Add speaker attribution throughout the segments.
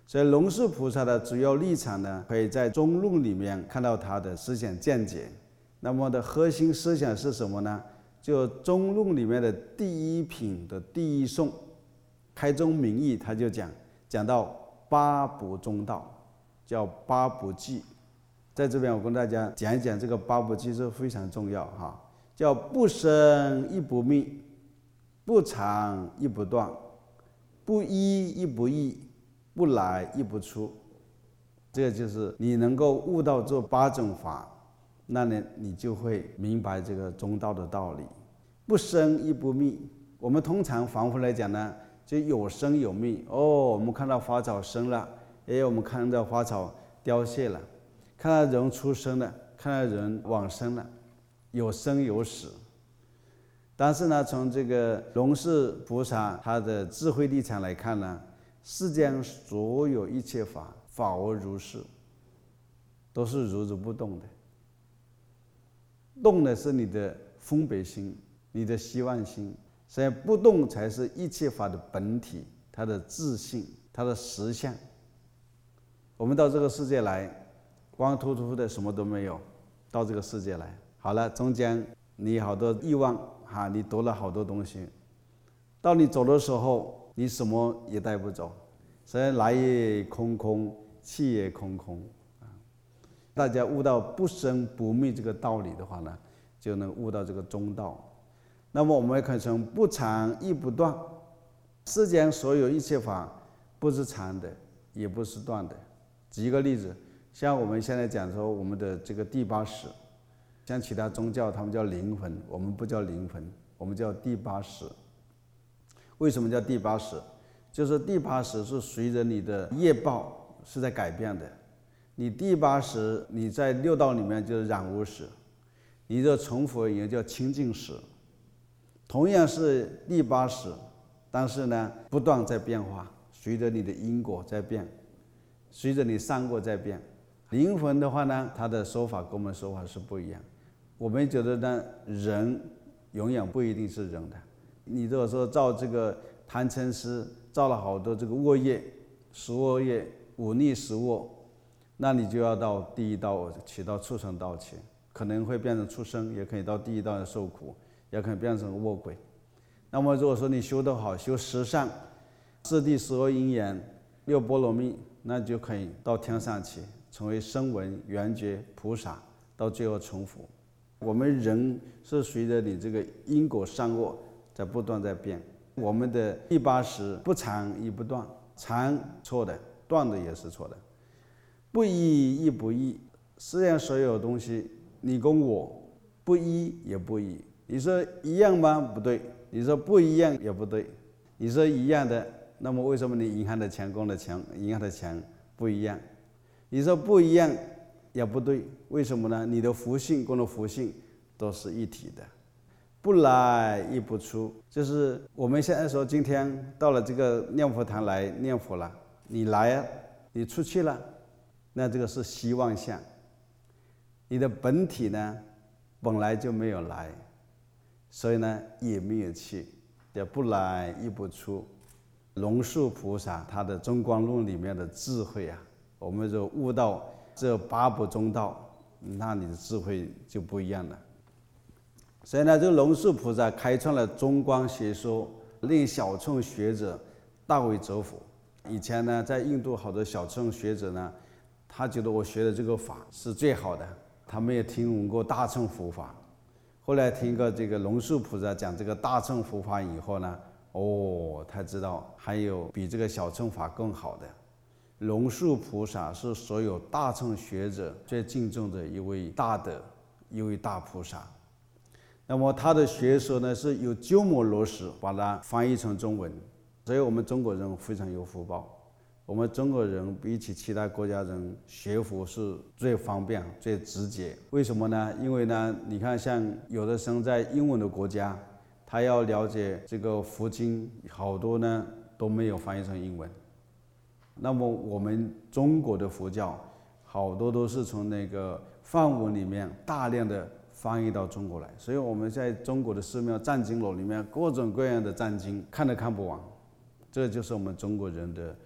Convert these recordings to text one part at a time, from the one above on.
Speaker 1: 所以龙树菩萨的主要立场呢，可以在中论里面看到他的思想见解。那么的核心思想是什么呢？就中论里面的第一品的第一颂，开宗明义，他就讲到八不中道，叫八不济。在这边我跟大家讲一讲这个八不济是非常重要哈，叫不生亦不灭，不长亦不断，不依亦不异，不来亦不出。这个就是你能够悟到这八种法，那你就会明白这个中道的道理。不生亦不灭，我们通常凡夫来讲呢，就有生有灭。我们看到花草生了，我们看到花草凋谢了，看到人出生了，看到人往生了，有生有死。但是呢，从这个龙树菩萨他的智慧立场来看呢，世间所有一切法，法而如是，都是如如不动的。动的是你的分别心，你的希望心，所以不动才是一切法的本体，它的自性，它的实相。我们到这个世界来，光秃秃的什么都没有，到这个世界来，好了，中间你好多欲望哈，你得了好多东西，到你走的时候，你什么也带不走，所以来也空空，去也空空。大家悟到不生不灭这个道理的话呢，就能悟到这个中道。那么我们也可以从不长亦不断，世间所有一切法不是长的，也不是断的。举一个例子，像我们现在讲说我们的这个第八识，像其他宗教他们叫灵魂，我们不叫灵魂，我们叫第八识。为什么叫第八识？就是第八识是随着你的业报是在改变的。你第八识，你在六道里面就是染污识，你的重复也叫清净识。同样是第八识，但是呢，不断在变化，随着你的因果在变，随着你善恶在变。灵魂的话呢，它的说法跟我们说法是不一样。我们觉得呢，人永远不一定是人的。你如果说造这个贪嗔痴，造了好多这个恶业，十恶业、五逆十恶，那你就要到第一道去，到畜生道去，可能会变成畜生，也可以到第一道受苦，也可以变成恶鬼。那么如果说你修得好，修十善、四谛十二因缘、六波罗蜜，那就可以到天上去，成为声闻、缘觉、菩萨，到最后成佛。我们人是随着你这个因果善恶在不断在变。我们的第八识不长亦不断，长错的，断的也是错的。不依亦不异，世间所有东西，你跟我不依也不异。你说一样吗？不对。你说不一样也不对。你说一样的，那么为什么你银行的钱跟我的钱，银行的钱不一样？你说不一样也不对，为什么呢？你的福性跟我的福性都是一体的。不来亦不出，就是我们现在说，今天到了这个念佛堂来念佛了，你来啊，你出去了。那这个是希望相，你的本体呢本来就没有来，所以呢也没有去，叫不来亦不出。龙树菩萨他的中观论里面的智慧啊，我们就悟到这八不中道，那你的智慧就不一样了。所以呢，这个龙树菩萨开创了中观学说，令小乘学者大为折服。以前呢，在印度好多小乘学者呢，他觉得我学的这个法是最好的，他没有听闻过大乘佛法。后来听过这个龙树菩萨讲这个大乘佛法以后呢，他知道还有比这个小乘法更好的。龙树菩萨是所有大乘学者最敬重的一位大德，一位大菩萨。那么他的学说呢，是由鸠摩罗什把它翻译成中文，所以我们中国人非常有福报。我们中国人比起其他国家人学佛是最方便、最直接。为什么呢？因为呢，你看像有的生在英文的国家，他要了解这个佛经，好多呢都没有翻译成英文。那么我们中国的佛教，好多都是从那个梵文里面大量的翻译到中国来，所以我们在中国的寺庙藏经楼里面，各种各样的藏经看都看不完。这就是我们中国人的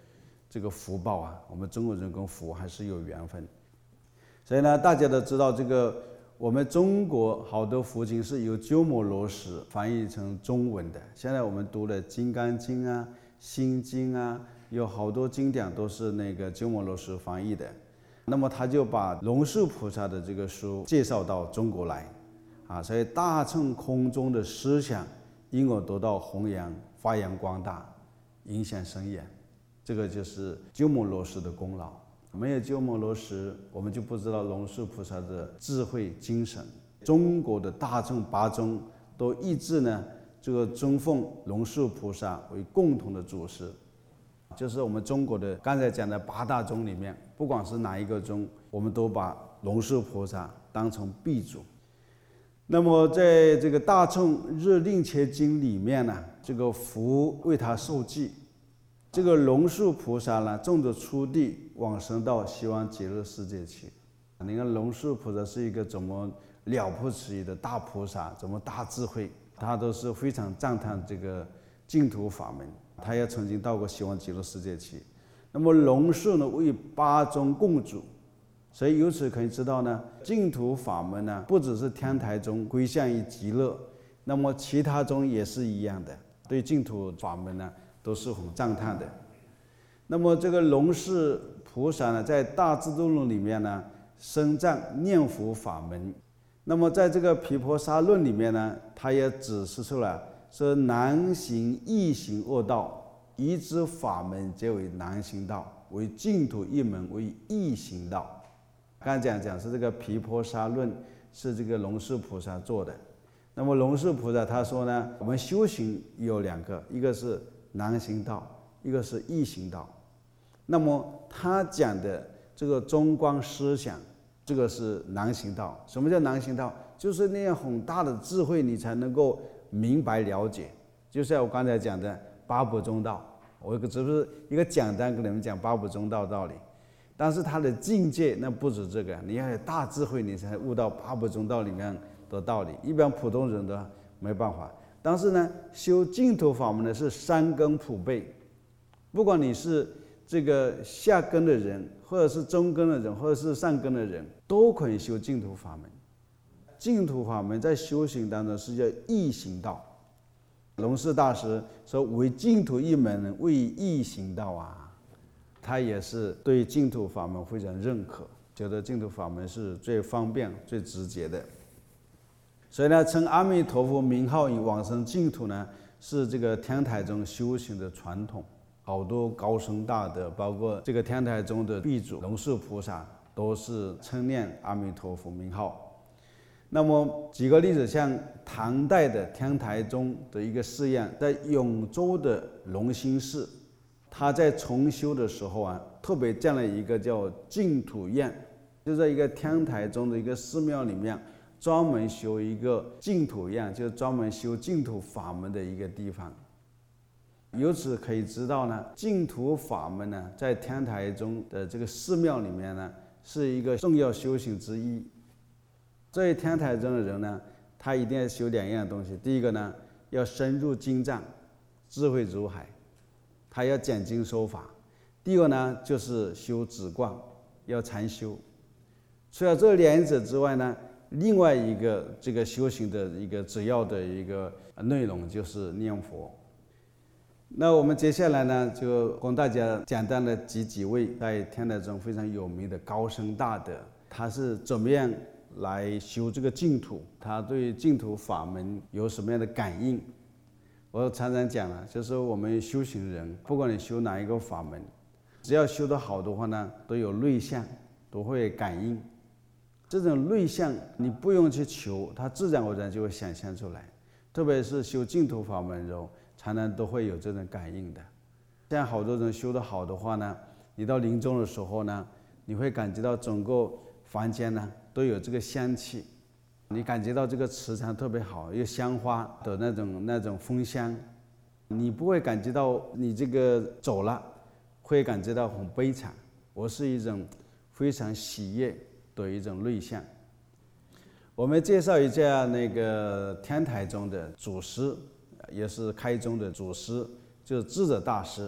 Speaker 1: 这个福报啊，我们中国人跟福还是有缘分。所以呢，大家都知道这个我们中国好多佛经是由鸠摩罗什翻译成中文的。现在我们读的《金刚经》啊、《心经》啊，有好多经典都是那个鸠摩罗什翻译的。那么他就把龙树菩萨的这个书介绍到中国来，所以大乘空中的思想因而得到弘扬、发扬光大，影响深远。这个就是鸠摩罗什的功劳。没有鸠摩罗什，我们就不知道龙树菩萨的智慧精神。中国的大乘八宗都一致呢，这个尊奉龙树菩萨为共同的祖师。就是我们中国的刚才讲的八大宗里面，不管是哪一个宗，我们都把龙树菩萨当成鼻祖。那么在这个大乘日令切经里面呢，这个佛为他受记。这个龙树菩萨呢，种着初地往生到西方极乐世界去。你看龙树菩萨是一个怎么了不起的大菩萨，怎么大智慧，他都是非常赞叹这个净土法门。他也曾经到过西方极乐世界去。那么龙树呢，为八宗共主，所以由此可以知道呢，净土法门呢，不只是天台宗归向于极乐，那么其他宗也是一样的，对净土法门呢都是很赞叹的。那么这个龙树菩萨呢，在大智度论里面呢，深赞念佛法门。那么在这个毗婆沙论里面呢，他也指示出来，说难行易行恶道，一之法门皆为难行道，为净土一门为易行道。刚才讲是这个毗婆沙论是这个龙树菩萨做的。那么龙树菩萨他说呢，我们修行有两个，一个是难行道，一个是易行道。那么他讲的这个中观思想，这个是难行道。什么叫难行道？就是那样很大的智慧，你才能够明白了解。就像我刚才讲的八部中道，我只是一个简单跟你们讲八部中道道理，但是他的境界那不止这个，你要有大智慧，你才悟到八部中道里面的道理，一般普通人都没办法。但是呢，修净土法门呢是三根普被，不管你是这个下根的人，或者是中根的人，或者是上根的人，都可以修净土法门。净土法门在修行当中是叫易行道。龙树大师说：“为净土一门，为易行道啊。”他也是对净土法门非常认可，觉得净土法门是最方便、最直接的。所以呢，称阿弥陀佛名号以往生净土呢，是这个天台宗修行的传统。好多高僧大德，包括这个天台宗的鼻祖龙树菩萨，都是称念阿弥陀佛名号。那么举个例子，像唐代的天台宗的一个寺院，在永州的隆兴寺，他在重修的时候啊，特别建了一个叫净土院，就在一个天台宗的一个寺庙里面，专门修一个净土院，就是专门修净土法门的一个地方。由此可以知道呢，净土法门呢，在天台宗的这个寺庙里面呢，是一个重要修行之一。作为天台宗的人呢，他一定要修两样东西。第一个呢，要深入经藏，智慧如海，他要讲经说法。第二个呢，就是修止观，要禅修。除了这两者之外呢，另外一个这个修行的一个主要的一个内容就是念佛。那我们接下来呢，就跟大家简单的几位在天台宗非常有名的高僧大德，他是怎么样来修这个净土，他对净土法门有什么样的感应。我常常讲了，就是我们修行人，不管你修哪一个法门，只要修得好的话呢，都有内相，都会感应。这种内相你不用去求，它自然而然就会显现出来。特别是修净土法门的时候，常常都会有这种感应的。像好多人修得好的话呢，你到临终的时候呢，你会感觉到整个房间呢都有这个香气，你感觉到这个磁场特别好，有香花的那种芬香，你不会感觉到你这个走了会感觉到很悲惨，而是一种非常喜悦的一种内向。我们介绍一下那个天台宗的祖师，也是开宗的祖师，就是智者大师。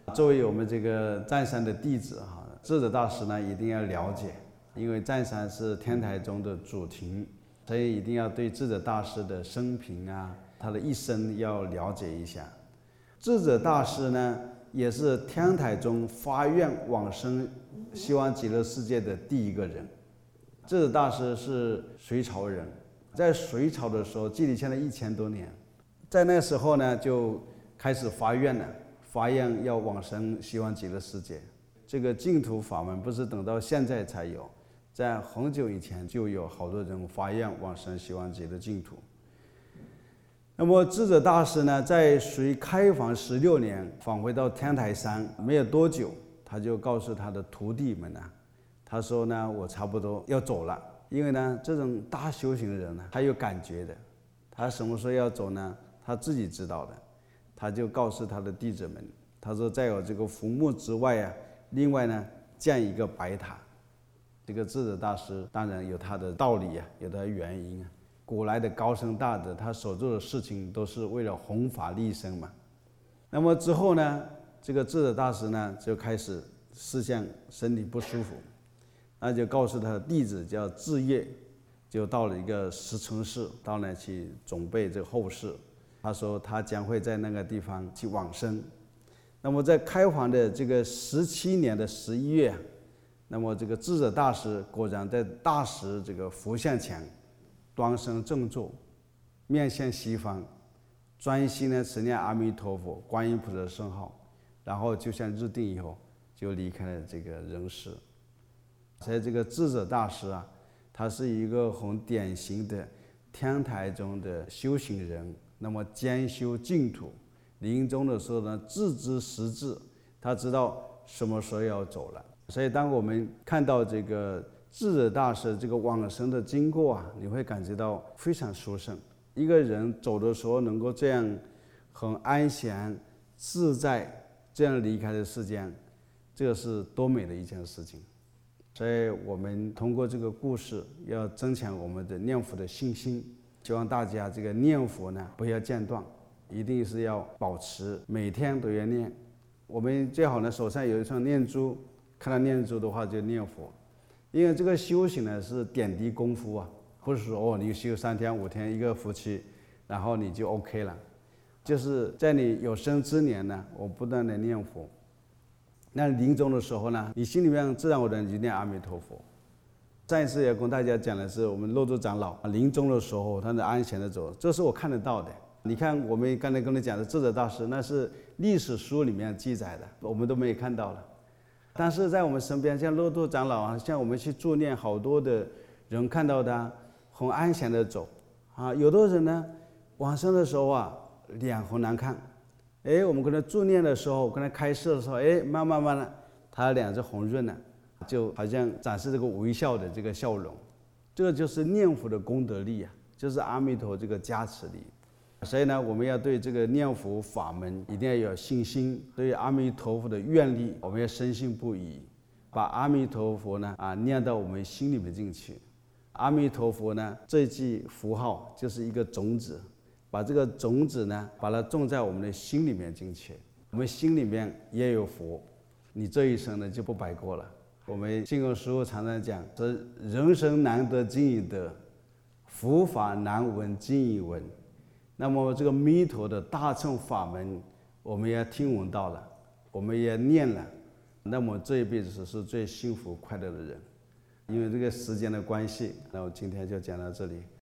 Speaker 1: 作为我们这个占山的弟子智者大师呢一定要了解，因为占山是天台宗的主庭，所以一定要对智者大师的生平他的一生要了解一下。智者大师呢也是天台宗发愿往生西方极乐世界的第一个人。智者大师是隋朝人，在隋朝的时候，距离现在1000多年，在那时候呢就开始发愿了，发愿要往生西方极乐世界。这个净土法门不是等到现在才有，在很久以前就有好多人发愿往生西方极乐净土。那么智者大师呢，在隋开皇16年返回到天台山，没有多久，他就告诉他的徒弟们他说呢，我差不多要走了。因为呢，这种大修行人他有感觉的，他什么时候要走呢？他自己知道的。他就告诉他的弟子们，他说在我这个坟墓之外另外呢建一个白塔。这个智者大师当然有他的道理有他的原因古来的高僧大德，他所做的事情都是为了弘法利生嘛。那么之后呢，这个智者大师呢就开始思想身体不舒服，那就告诉他的弟子叫智业，就到了一个石城市，到那去准备这个后事。他说他将会在那个地方去往生。那么在开皇的这个17年的11月，那么这个智者大师果然在大石这个佛像前端身正坐，面向西方，专心的持念阿弥陀佛、观音菩萨圣号，然后就像入定以后就离开了这个人世。所以这个智者大师他是一个很典型的天台中的修行人，那么兼修净土，临终的时候呢自知时至，他知道什么时候要走了。所以当我们看到这个智者大师这个往生的经过你会感觉到非常殊胜。一个人走的时候能够这样很安详自在这样离开的世间，这个是多美的一件事情。所以我们通过这个故事要增强我们的念佛的信心，希望大家这个念佛呢不要间断，一定是要保持每天都要念。我们最好呢手上有一串念珠，看到念珠的话就念佛。因为这个修行呢是点滴功夫不是说你修3天5天一个福气，然后你就 OK 了。就是在你有生之年呢，我不断的念佛。那临终的时候呢，你心里面自然而然就念阿弥陀佛。上一次也跟大家讲的是我们肉珠长老临终的时候他的安详的走，这是我看得到的。你看我们刚才跟你讲的智者大师，那是历史书里面记载的，我们都没有看到了。但是在我们身边，像肉度长老像我们去助念，好多的人看到他很安详的走有的人呢往生的时候脸很难看，我们跟他助念的时候，跟他开示的时候，慢慢的他脸是红润了，就好像展示这个微笑的这个笑容。这个就是念佛的功德力就是阿弥陀这个加持力。所以呢，我们要对这个念佛法门一定要有信心，对阿弥陀佛的愿力我们要深信不疑，把阿弥陀佛呢念到我们心里面进去。阿弥陀佛呢这句符号就是一个种子，把这个种子呢把它种在我们的心里面进去，我们心里面也有佛，你这一生呢就不白过了。我们净空师父常常讲，这人生难得经已得，佛法难闻经已闻。那么这个弥陀的大乘法门我们也听闻到了，我们也念了，那么这一辈子是最幸福快乐的人。因为这个时间的关系，那我今天就讲到这里。